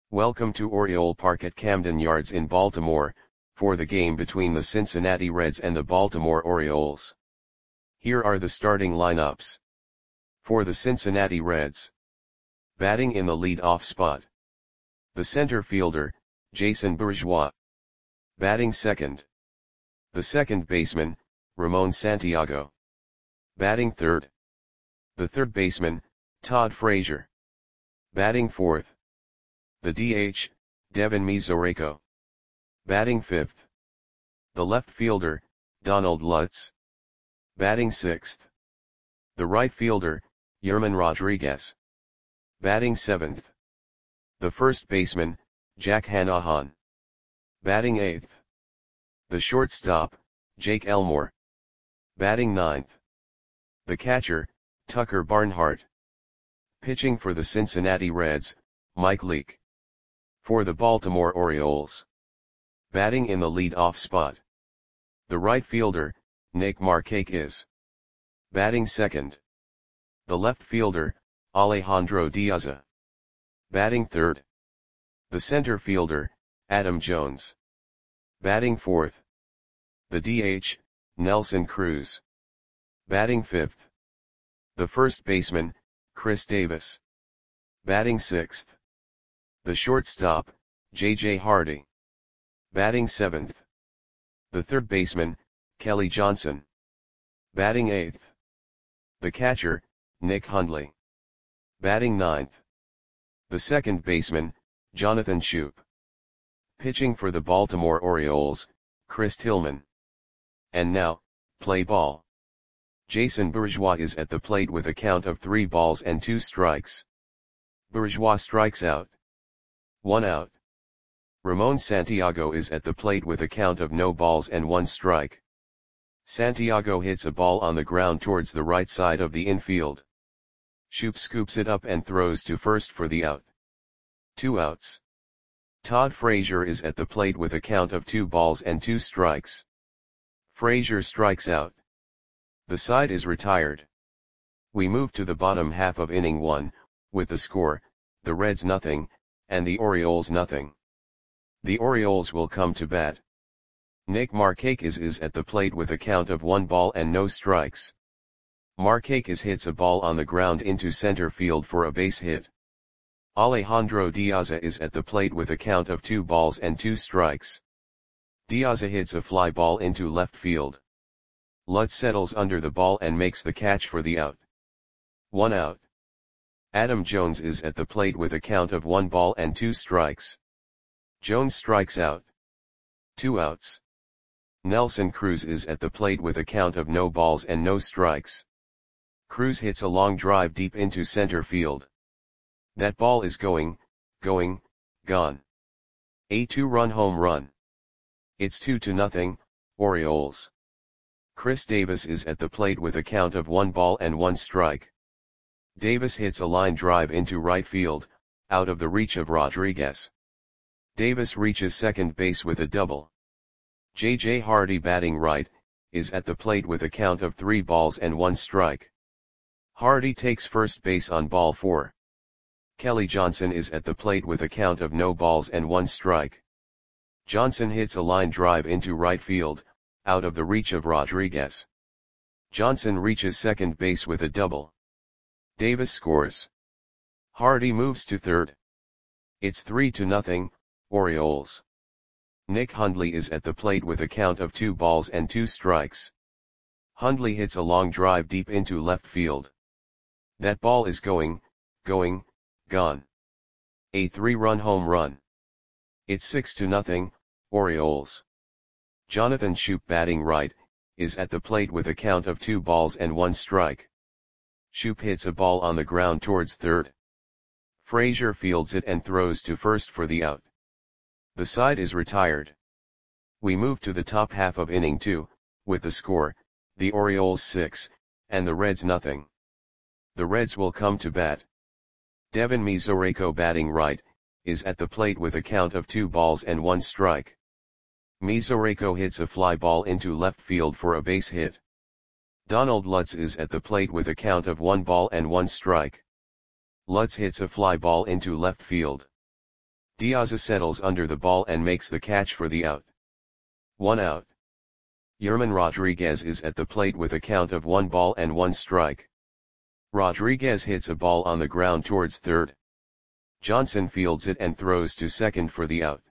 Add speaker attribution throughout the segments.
Speaker 1: Welcome to Oriole Park at Camden Yards in Baltimore, for the game between the Cincinnati Reds and the Baltimore Orioles. Here are the starting lineups. For the Cincinnati Reds. Batting in the lead-off spot. The center fielder, Jason Bourgeois. Batting second. The second baseman, Ramon Santiago. Batting third. The third baseman, Todd Frazier. Batting fourth. The DH, Devin Mesoraco. Batting fifth. The left fielder, Donald Lutz. Batting sixth. The right fielder, Yerman Rodriguez. Batting seventh. The first baseman, Jack Hanahan. Batting eighth. The shortstop, Jake Elmore. Batting ninth. The catcher, Tucker Barnhart. Pitching for the Cincinnati Reds, Mike Leake. For the Baltimore Orioles. Batting in the lead-off spot. The right fielder, Nick Markakis. Batting second. The left fielder, Alejandro Diaz. Batting third. The center fielder, Adam Jones. Batting fourth. The DH, Nelson Cruz. Batting fifth. The first baseman, Chris Davis. Batting sixth. The shortstop, J.J. Hardy. Batting seventh. The third baseman, Kelly Johnson. Batting eighth. The catcher, Nick Hundley. Batting ninth. The second baseman, Jonathan Schoop. Pitching for the Baltimore Orioles, Chris Tillman. And now, play ball. Jason Bourgeois is at the plate with a count of 3 balls and 2 strikes. Bourgeois strikes out. 1 out. Ramon Santiago is at the plate with a count of no balls and 1 strike. Santiago hits a ball on the ground towards the right side of the infield. Schoop scoops it up and throws to first for the out. 2 outs. Todd Frazier is at the plate with a count of 2 balls and 2 strikes. Frazier strikes out. The side is retired. We move to the bottom half of inning 1, with the score, the Reds nothing, and the Orioles nothing. The Orioles will come to bat. Nick Markakis is at the plate with a count of 1 ball and no strikes. Markakis hits a ball on the ground into center field for a base hit. Alejandro Diaz is at the plate with a count of 2 balls and 2 strikes. Diaz hits a fly ball into left field. Lutz settles under the ball and makes the catch for the out. 1 out. Adam Jones is at the plate with a count of 1 ball and 2 strikes. Jones strikes out. 2 outs. Nelson Cruz is at the plate with a count of no balls and no strikes. Cruz hits a long drive deep into center field. That ball is gone. A 2-run home run. It's 2-0, Orioles. Chris Davis is at the plate with a count of 1 ball and 1 strike. Davis hits a line drive into right field, out of the reach of Rodriguez. Davis reaches second base with a double. J.J. Hardy batting right, is at the plate with a count of 3 balls and 1 strike. Hardy takes first base on ball 4. Kelly Johnson is at the plate with a count of no balls and 1 strike. Johnson hits a line drive into right field, out of the reach of Rodriguez. Johnson reaches second base with a double. Davis scores. Hardy moves to third. It's 3-0, Orioles. Nick Hundley is at the plate with a count of 2 balls and 2 strikes. Hundley hits a long drive deep into left field. That ball is gone. A 3-run home run. It's 6-0, Orioles. Jonathan Schoop batting right, is at the plate with a count of 2 balls and 1 strike. Schoop hits a ball on the ground towards third. Frazier fields it and throws to first for the out. The side is retired. We move to the top half of inning 2, with the score, the Orioles 6, and the Reds nothing. The Reds will come to bat. Devin Mesoraco batting right, is at the plate with a count of 2 balls and 1 strike. Mesoraco hits a fly ball into left field for a base hit. Donald Lutz is at the plate with a count of 1 ball and 1 strike. Lutz hits a fly ball into left field. Diaz settles under the ball and makes the catch for the out. 1 out. Yerman Rodriguez is at the plate with a count of 1 ball and 1 strike. Rodriguez hits a ball on the ground towards third. Johnson fields it and throws to second for the out.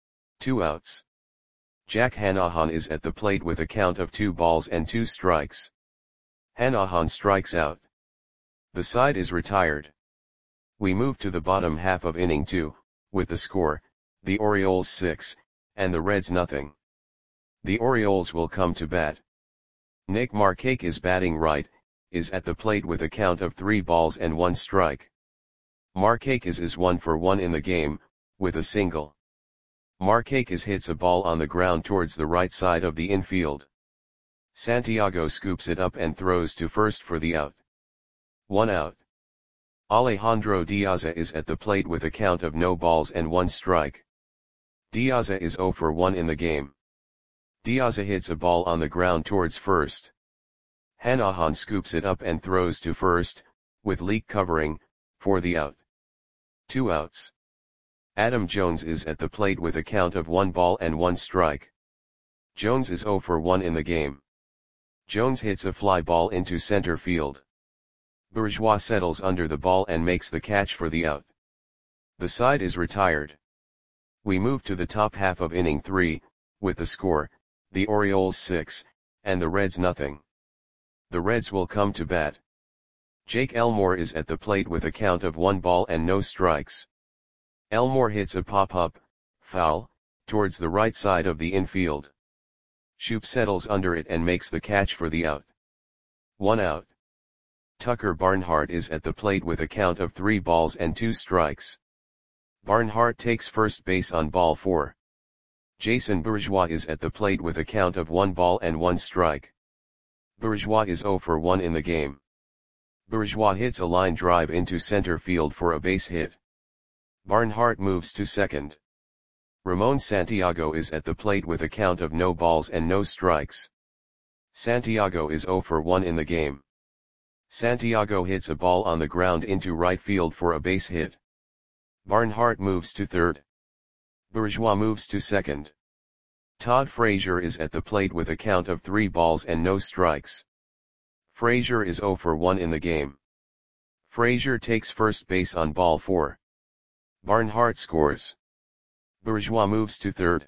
Speaker 1: 2 outs. Jack Hanahan is at the plate with a count of 2 balls and 2 strikes. Hanahan strikes out. The side is retired. We move to the bottom half of inning 2, with the score, the Orioles 6, and the Reds nothing. The Orioles will come to bat. Nick Markakis is batting right, is at the plate with a count of 3 balls and 1 strike. Markakis is 1 for 1 in the game, with a single. Markakis hits a ball on the ground towards the right side of the infield. Santiago scoops it up and throws to first for the out. 1 out. Alejandro Diaz is at the plate with a count of no balls and 1 strike. Diaz is 0 for 1 in the game. Diaz hits a ball on the ground towards first. Hanahan scoops it up and throws to first, with Leake covering, for the out. 2 outs. Adam Jones is at the plate with a count of 1 ball and 1 strike. Jones is 0 for 1 in the game. Jones hits a fly ball into center field. Bourgeois settles under the ball and makes the catch for the out. The side is retired. We move to the top half of inning 3, with the score, the Orioles 6, and the Reds nothing. The Reds will come to bat. Jake Elmore is at the plate with a count of 1 ball and no strikes. Elmore hits a pop-up, foul, towards the right side of the infield. Shoop settles under it and makes the catch for the out. 1 out. Tucker Barnhart is at the plate with a count of 3 balls and 2 strikes. Barnhart takes first base on ball 4. Jason Bourgeois is at the plate with a count of 1 ball and 1 strike. Bourgeois is 0 for 1 in the game. Bourgeois hits a line drive into center field for a base hit. Barnhart moves to second. Ramon Santiago is at the plate with a count of no balls and no strikes. Santiago is 0 for 1 in the game. Santiago hits a ball on the ground into right field for a base hit. Barnhart moves to third. Bourgeois moves to second. Todd Frazier is at the plate with a count of 3 balls and no strikes. Frazier is 0 for 1 in the game. Frazier takes first base on ball 4. Barnhart scores. Bourgeois moves to third.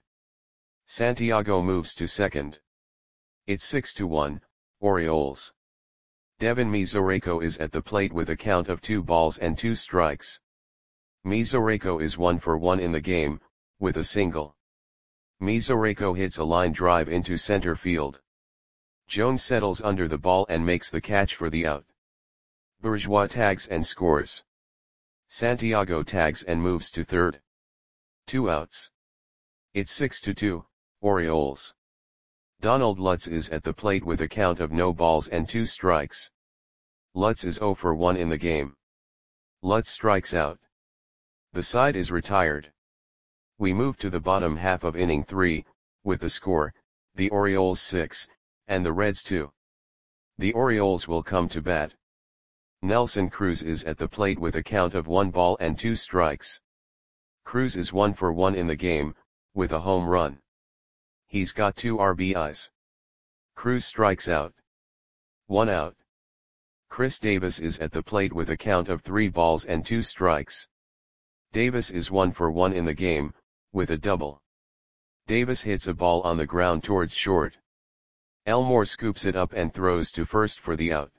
Speaker 1: Santiago moves to second. It's 6-1, Orioles. Devin Mesoraco is at the plate with a count of 2 balls and 2 strikes. Mesoraco is 1 for 1 in the game, with a single. Mesoraco hits a line drive into center field. Jones settles under the ball and makes the catch for the out. Bourgeois tags and scores. Santiago tags and moves to third. 2 outs. It's 6-2, Orioles. Donald Lutz is at the plate with a count of no balls and 2 strikes. Lutz is 0 for 1 in the game. Lutz strikes out. The side is retired. We move to the bottom half of inning 3, with the score, the Orioles 6, and the Reds 2. The Orioles will come to bat. Nelson Cruz is at the plate with a count of 1 ball and 2 strikes. Cruz is 1 for 1 in the game, with a home run. He's got 2 RBIs. Cruz strikes out. 1 out. Chris Davis is at the plate with a count of 3 balls and 2 strikes. Davis is 1 for 1 in the game, with a double. Davis hits a ball on the ground towards short. Elmore scoops it up and throws to first for the out.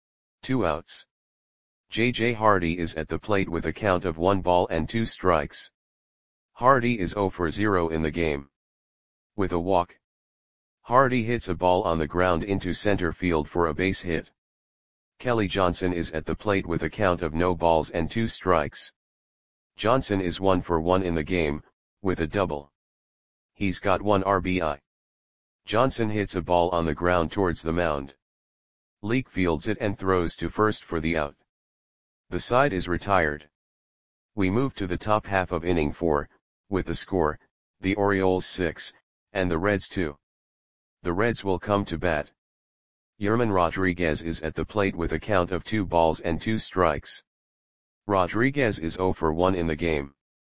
Speaker 1: 2 outs. J.J. Hardy is at the plate with a count of 1 ball and 2 strikes. Hardy is 0 for 0 in the game. With a walk. Hardy hits a ball on the ground into center field for a base hit. Kelly Johnson is at the plate with a count of no balls and 2 strikes. Johnson is 1 for 1 in the game, with a double. He's got 1 RBI. Johnson hits a ball on the ground towards the mound. Leake fields it and throws to first for the out. The side is retired. We move to the top half of inning 4, with the score, the Orioles 6, and the Reds 2. The Reds will come to bat. Yerman Rodriguez is at the plate with a count of 2 balls and 2 strikes. Rodriguez is 0 for 1 in the game.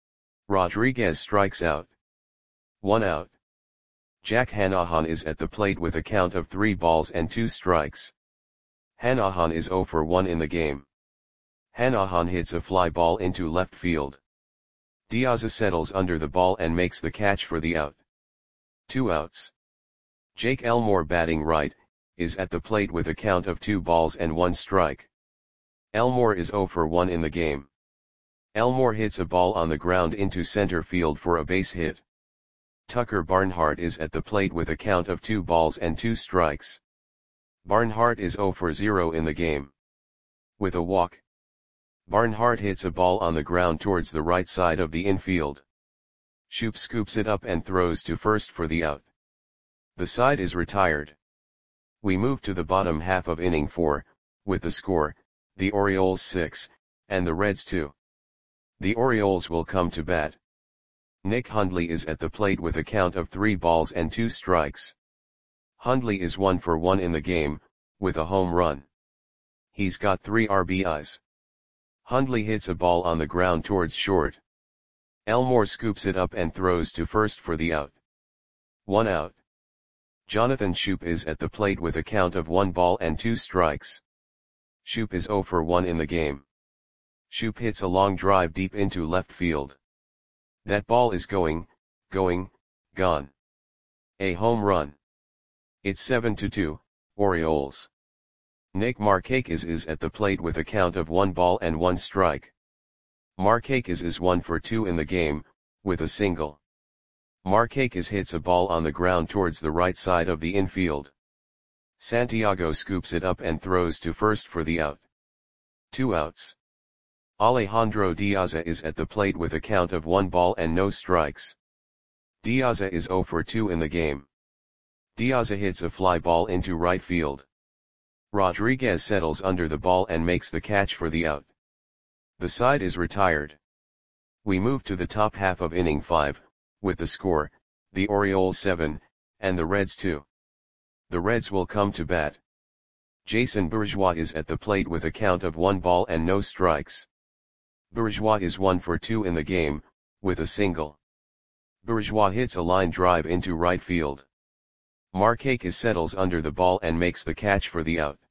Speaker 1: Rodriguez strikes out. 1 out. Jack Hanahan is at the plate with a count of 3 balls and 2 strikes. Hanahan is 0 for 1 in the game. Hanahan hits a fly ball into left field. Diaz settles under the ball and makes the catch for the out. 2 outs. Jake Elmore batting right, is at the plate with a count of 2 balls and 1 strike. Elmore is 0 for 1 in the game. Elmore hits a ball on the ground into center field for a base hit. Tucker Barnhart is at the plate with a count of 2 balls and 2 strikes. Barnhart is 0 for 0 in the game. With a walk, Barnhart hits a ball on the ground towards the right side of the infield. Shoop scoops it up and throws to first for the out. The side is retired. We move to the bottom half of inning 4, with the score, the Orioles 6, and the Reds 2. The Orioles will come to bat. Nick Hundley is at the plate with a count of 3 balls and 2 strikes. Hundley is 1 for 1 in the game, with a home run. He's got 3 RBIs. Hundley hits a ball on the ground towards short. Elmore scoops it up and throws to first for the out. 1 out. Jonathan Schoop is at the plate with a count of 1 ball and 2 strikes. Schoop is 0 for 1 in the game. Schoop hits a long drive deep into left field. That ball is going, gone. A home run. It's 7-2, Orioles. Nick Markakis is at the plate with a count of 1 ball and 1 strike. Markakis is 1 for 2 in the game, with a single. Markakis hits a ball on the ground towards the right side of the infield. Santiago scoops it up and throws to first for the out. 2 outs. Alejandro Diaz is at the plate with a count of 1 ball and no strikes. Diaz is 0 for 2 in the game. Diaz hits a fly ball into right field. Rodriguez settles under the ball and makes the catch for the out. The side is retired. We move to the top half of inning 5, with the score, the Orioles 7, and the Reds 2. The Reds will come to bat. Jason Bourgeois is at the plate with a count of 1 ball and no strikes. Bourgeois is 1 for 2 in the game, with a single. Bourgeois hits a line drive into right field. Markakis settles under the ball and makes the catch for the out.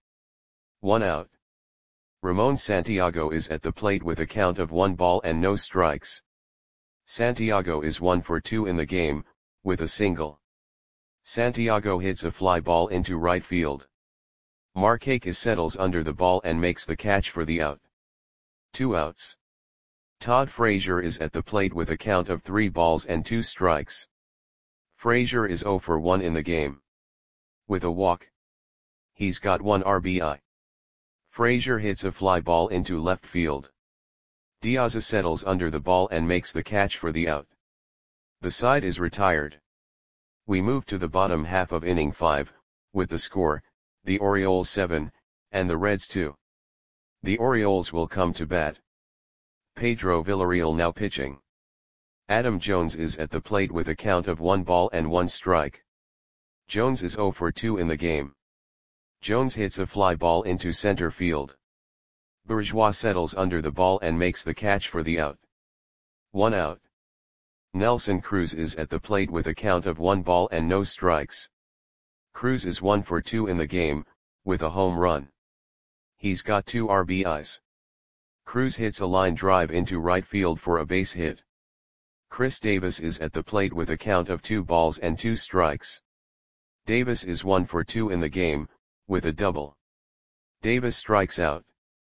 Speaker 1: 1 out. Ramon Santiago is at the plate with a count of 1 ball and no strikes. Santiago is 1 for 2 in the game, with a single. Santiago hits a fly ball into right field. Markakis settles under the ball and makes the catch for the out. 2 outs. Todd Frazier is at the plate with a count of 3 balls and 2 strikes. Frazier is 0 for 1 in the game. With a walk, he's got 1 RBI. Frazier hits a fly ball into left field. Diaz settles under the ball and makes the catch for the out. The side is retired. We move to the bottom half of inning 5, with the score, the Orioles 7, and the Reds 2. The Orioles will come to bat. Pedro Villarreal now pitching. Adam Jones is at the plate with a count of 1 ball and 1 strike. Jones is 0 for 2 in the game. Jones hits a fly ball into center field. Bourgeois settles under the ball and makes the catch for the out. 1 out. Nelson Cruz is at the plate with a count of 1 ball and no strikes. Cruz is 1 for 2 in the game, with a home run. He's got 2 RBIs. Cruz hits a line drive into right field for a base hit. Chris Davis is at the plate with a count of 2 balls and 2 strikes. Davis is 1 for 2 in the game, with a double. Davis strikes out.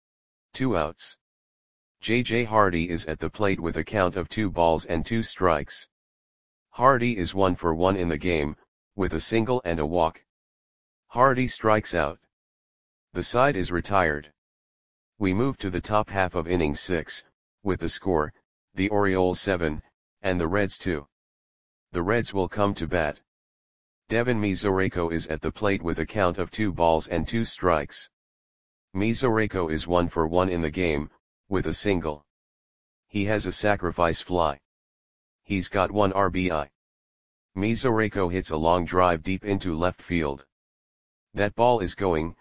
Speaker 1: 2 outs. J.J. Hardy is at the plate with a count of 2 balls and 2 strikes. Hardy is 1 for 1 in the game, with a single and a walk. Hardy strikes out. The side is retired. We move to the top half of inning 6, with the score, the Orioles 7, and the Reds 2. The Reds will come to bat. Devin Mesoraco is at the plate with a count of 2 balls and 2 strikes. Mesoraco is 1 for 1 in the game, with a single. He has a sacrifice fly. He's got 1 RBI. Mesoraco hits a long drive deep into left field. That ball is going,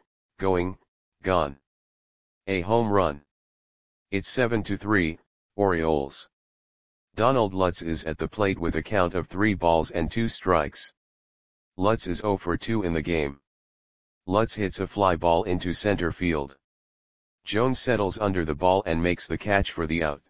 Speaker 1: gone. A home run. It's 7-3, Orioles. Donald Lutz is at the plate with a count of 3 balls and 2 strikes. Lutz is 0 for 2 in the game. Lutz hits a fly ball into center field. Jones settles under the ball and makes the catch for the out.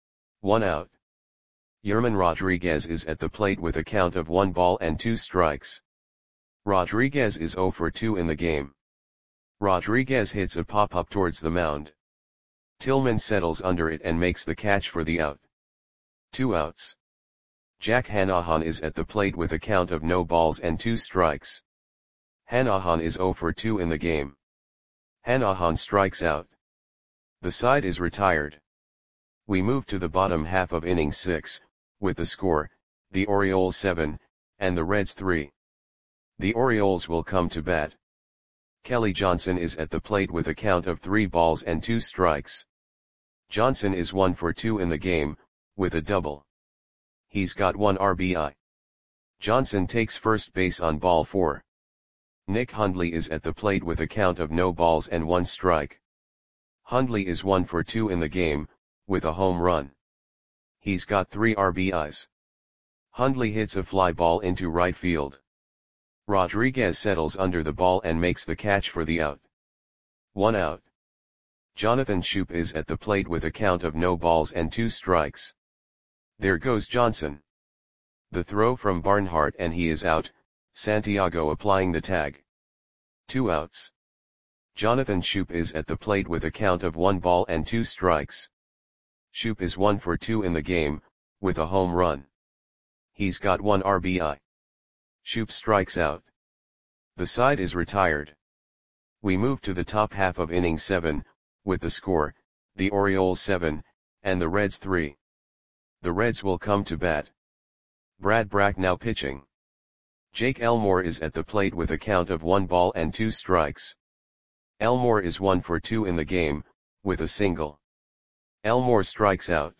Speaker 1: 1 out. Yerman Rodriguez is at the plate with a count of 1 ball and 2 strikes. Rodriguez is 0 for 2 in the game. Rodriguez hits a pop-up towards the mound. Tillman settles under it and makes the catch for the out. 2 outs. Jack Hanahan is at the plate with a count of no balls and 2 strikes. Hanahan is 0 for 2 in the game. Hanahan strikes out. The side is retired. We move to the bottom half of inning 6, with the score, the Orioles 7, and the Reds 3. The Orioles will come to bat. Kelly Johnson is at the plate with a count of 3 balls and 2 strikes. Johnson is 1 for 2 in the game, with a double. He's got 1 RBI. Johnson takes first base on ball 4. Nick Hundley is at the plate with a count of no balls and 1 strike. Hundley is 1 for 2 in the game, with a home run. He's got 3 RBIs. Hundley hits a fly ball into right field. Rodriguez settles under the ball and makes the catch for the out. 1 out. Jonathan Schoop is at the plate with a count of no balls and 2 strikes. There goes Johnson. The throw from Barnhart and he is out, Santiago applying the tag. 2 outs. Jonathan Schoop is at the plate with a count of 1 ball and 2 strikes. Schoop is 1 for 2 in the game, with a home run. He's got 1 RBI. Schoop strikes out. The side is retired. We move to the top half of inning 7, with the score, the Orioles 7, and the Reds 3. The Reds will come to bat. Brad Brach now pitching. Jake Elmore is at the plate with a count of 1 ball and 2 strikes. Elmore is 1 for 2 in the game, with a single. Elmore strikes out.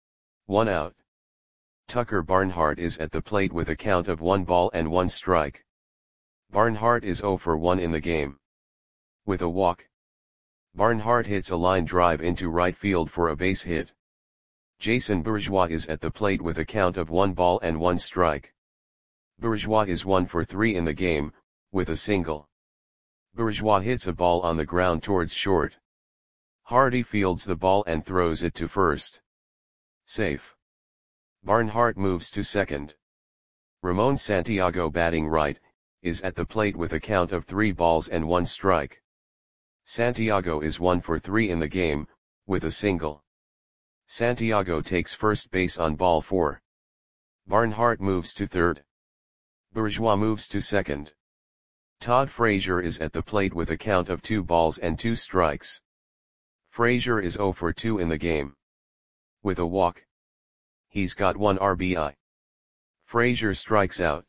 Speaker 1: 1 out. Tucker Barnhart is at the plate with a count of 1 ball and 1 strike. Barnhart is 0 for 1 in the game. With a walk. Barnhart hits a line drive into right field for a base hit. Jason Bourgeois is at the plate with a count of 1 ball and 1 strike. Bourgeois is 1 for 3 in the game, with a single. Bourgeois hits a ball on the ground towards short. Hardy fields the ball and throws it to first. Safe. Barnhart moves to second. Ramon Santiago batting right, is at the plate with a count of 3 balls and 1 strike. Santiago is 1 for 3 in the game, with a single. Santiago takes first base on ball 4. Barnhart moves to third. Bourgeois moves to second. Todd Frazier is at the plate with a count of 2 balls and 2 strikes. Frazier is 0 for 2 in the game. With a walk. He's got 1 RBI. Frazier strikes out.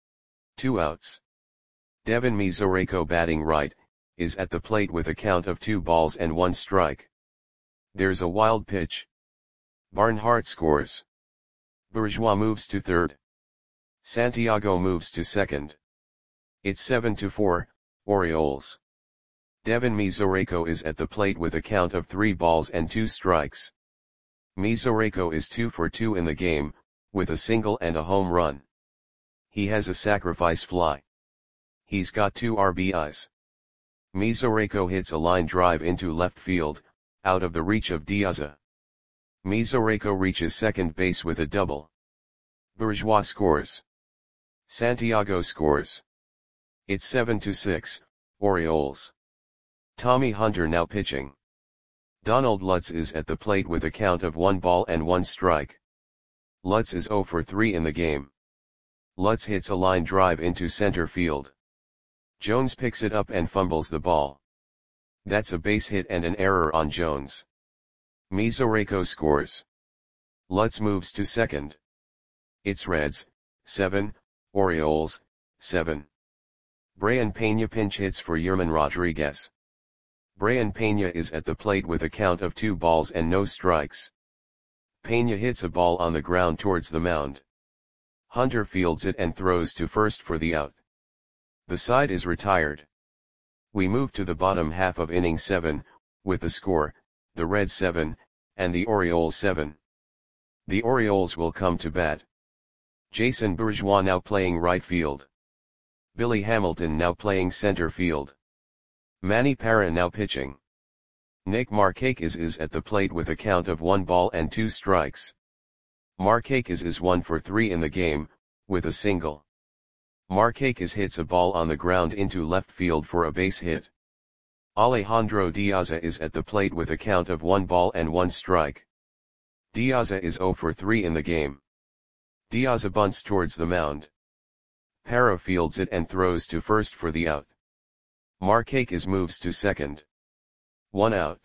Speaker 1: 2 outs. Devin Mesoraco batting right, is at the plate with a count of 2 balls and 1 strike. There's a wild pitch. Barnhart scores. Bourgeois moves to third. Santiago moves to second. It's 7-4, Orioles. Devin Mesoraco is at the plate with a count of 3 balls and 2 strikes. Mesoraco is 2 for 2 in the game, with a single and a home run. He has a sacrifice fly. He's got 2 RBIs. Mesoraco hits a line drive into left field, out of the reach of Diaza. Mesoraco reaches second base with a double. Bourgeois scores. Santiago scores. It's 7-6, Orioles. Tommy Hunter now pitching. Donald Lutz is at the plate with a count of 1 ball and 1 strike. Lutz is 0 for 3 in the game. Lutz hits a line drive into center field. Jones picks it up and fumbles the ball. That's a base hit and an error on Jones. Mesoraco scores. Lutz moves to second. It's Reds, 7, Orioles, 7. Brian Pena pinch hits for Yerman Rodriguez. Brian Pena is at the plate with a count of 2 balls and no strikes. Pena hits a ball on the ground towards the mound. Hunter fields it and throws to first for the out. The side is retired. We move to the bottom half of inning 7, with the score, the Reds 7, and the Orioles 7. The Orioles will come to bat. Jason Bourgeois now playing right field. Billy Hamilton now playing center field. Manny Parra now pitching. Nick Markakis is at the plate with a count of 1 ball and 2 strikes. Markakis is 1 for 3 in the game, with a single. Markakis hits a ball on the ground into left field for a base hit. Alejandro Diaza is at the plate with a count of 1 ball and 1 strike. Diaza is 0 for 3 in the game. Diaza bunts towards the mound. Parra fields it and throws to first for the out. Markakis moves to second. 1 out.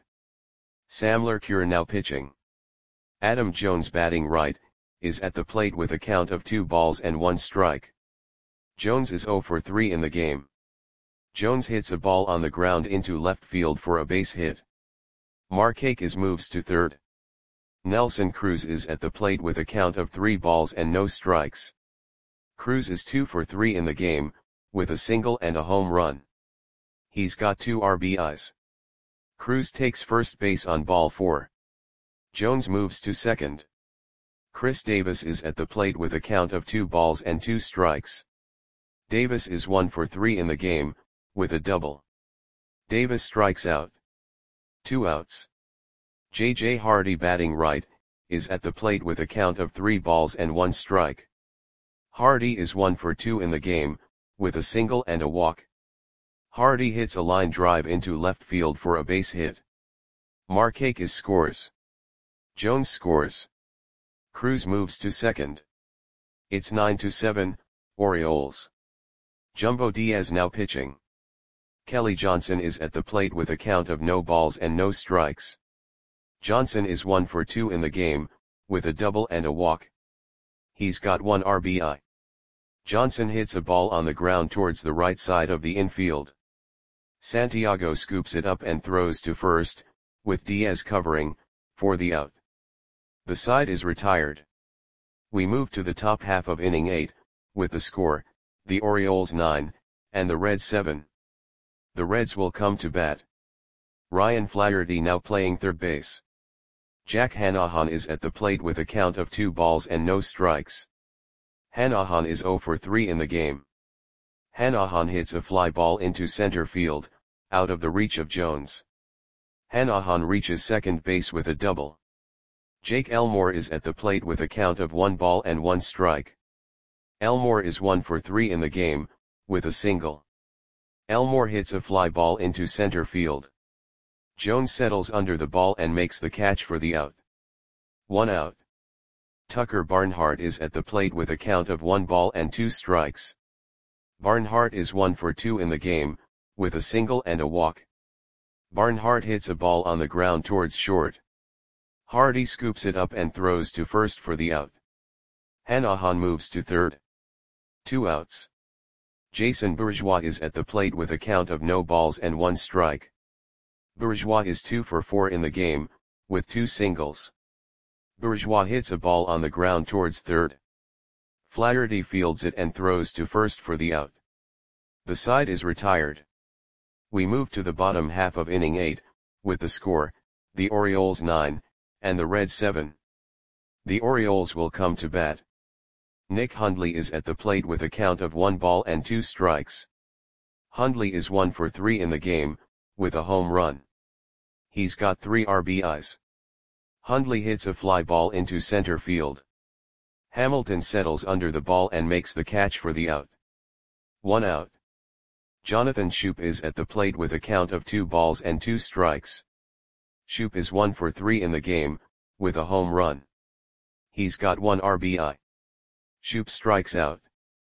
Speaker 1: Sam Lercure now pitching. Adam Jones batting right, is at the plate with a count of 2 balls and 1 strike. Jones is 0 for 3 in the game. Jones hits a ball on the ground into left field for a base hit. Markakis moves to third. Nelson Cruz is at the plate with a count of 3 balls and no strikes. Cruz is 2 for 3 in the game, with a single and a home run. He's got 2 RBIs. Cruz takes first base on ball 4. Jones moves to second. Chris Davis is at the plate with a count of 2 balls and 2 strikes. Davis is 1 for 3 in the game, with a double. Davis strikes out. 2 outs. J.J. Hardy batting right, is at the plate with a count of 3 balls and 1 strike. Hardy is 1 for 2 in the game, with a single and a walk. Hardy hits a line drive into left field for a base hit. Markakis scores. Jones scores. Cruz moves to second. It's 9-7, Orioles. Jumbo Diaz now pitching. Kelly Johnson is at the plate with a count of no balls and no strikes. Johnson is 1 for 2 in the game, with a double and a walk. He's got 1 RBI. Johnson hits a ball on the ground towards the right side of the infield. Santiago scoops it up and throws to first, with Diaz covering, for the out. The side is retired. We move to the top half of inning 8, with the score, the Orioles 9, and the Reds 7. The Reds will come to bat. Ryan Flaherty now playing third base. Jack Hanahan is at the plate with a count of 2 balls and no strikes. Hanahan is 0 for 3 in the game. Hanahan hits a fly ball into center field, out of the reach of Jones. Hanahan reaches second base with a double. Jake Elmore is at the plate with a count of 1 ball and 1 strike. Elmore is 1 for 3 in the game, with a single. Elmore hits a fly ball into center field. Jones settles under the ball and makes the catch for the out. 1 out. Tucker Barnhart is at the plate with a count of 1 ball and 2 strikes. Barnhart is 1 for 2 in the game, with a single and a walk. Barnhart hits a ball on the ground towards short. Hardy scoops it up and throws to first for the out. Hanahan moves to third. 2 outs. Jason Bourgeois is at the plate with a count of no balls and 1 strike. Bourgeois is 2 for 4 in the game, with 2 singles. Bourgeois hits a ball on the ground towards third. Flaherty fields it and throws to first for the out. The side is retired. We move to the bottom half of inning 8, with the score, the Orioles 9, and the Reds 7. The Orioles will come to bat. Nick Hundley is at the plate with a count of 1 ball and 2 strikes. Hundley is 1 for 3 in the game, with a home run. He's got 3 RBIs. Hundley hits a fly ball into center field. Hamilton settles under the ball and makes the catch for the out. 1 out. Jonathan Schoop is at the plate with a count of 2 balls and 2 strikes. Schoop is 1 for 3 in the game, with a home run. He's got 1 RBI. Schoop strikes out.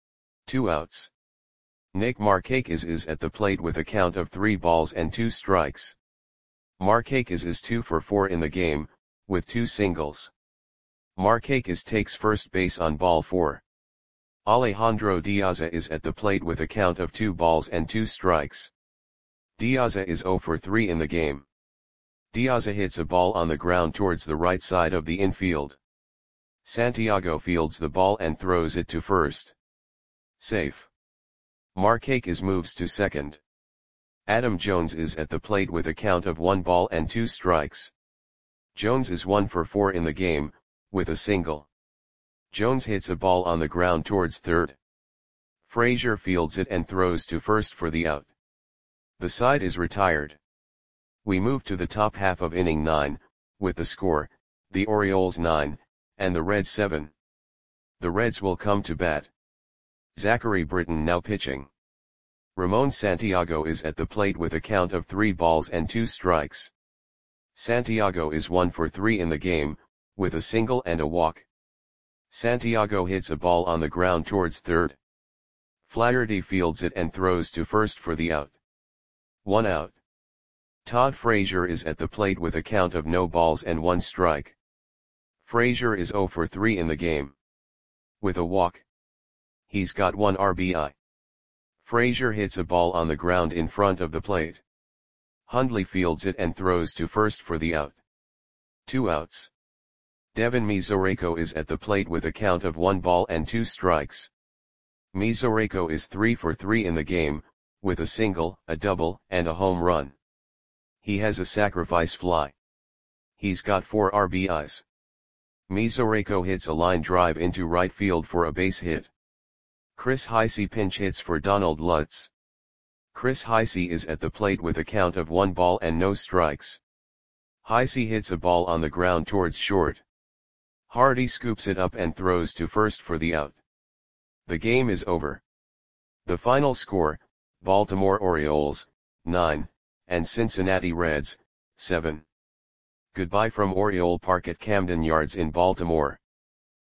Speaker 1: 2 outs. Nick Markakis is at the plate with a count of 3 balls and 2 strikes. Markakis is 2 for 4 in the game, with 2 singles. Markakis takes first base on ball 4. Alejandro Diaza is at the plate with a count of 2 balls and 2 strikes. Diaza is 0 for 3 in the game. Diaza hits a ball on the ground towards the right side of the infield. Santiago fields the ball and throws it to first. Safe. Markakis moves to second. Adam Jones is at the plate with a count of 1 ball and 2 strikes. Jones is 1 for 4 in the game, with a single. Jones hits a ball on the ground towards third. Frazier fields it and throws to first for the out. The side is retired. We move to the top half of inning 9, with the score, the Orioles 9, and the Reds 7. The Reds will come to bat. Zachary Britton now pitching. Ramon Santiago is at the plate with a count of 3 balls and 2 strikes. Santiago is 1 for 3 in the game, with a single and a walk. Santiago hits a ball on the ground towards third. Flaherty fields it and throws to first for the out. 1 out. Todd Frazier is at the plate with a count of no balls and 1 strike. Frazier is 0 for 3 in the game. With a walk. He's got 1 RBI. Frazier hits a ball on the ground in front of the plate. Hundley fields it and throws to first for the out. 2 outs. Devin Mesoraco is at the plate with a count of 1 ball and 2 strikes. Mesoraco is 3 for 3 in the game, with a single, a double, and a home run. He has a sacrifice fly. He's got 4 RBIs. Mesoraco hits a line drive into right field for a base hit. Chris Heisey pinch hits for Donald Lutz. Chris Heisey is at the plate with a count of 1 ball and no strikes. Heisey hits a ball on the ground towards short. Hardy scoops it up and throws to first for the out. The game is over. The final score, Baltimore Orioles, 9, and Cincinnati Reds, 7. Goodbye from Oriole Park at Camden Yards in Baltimore.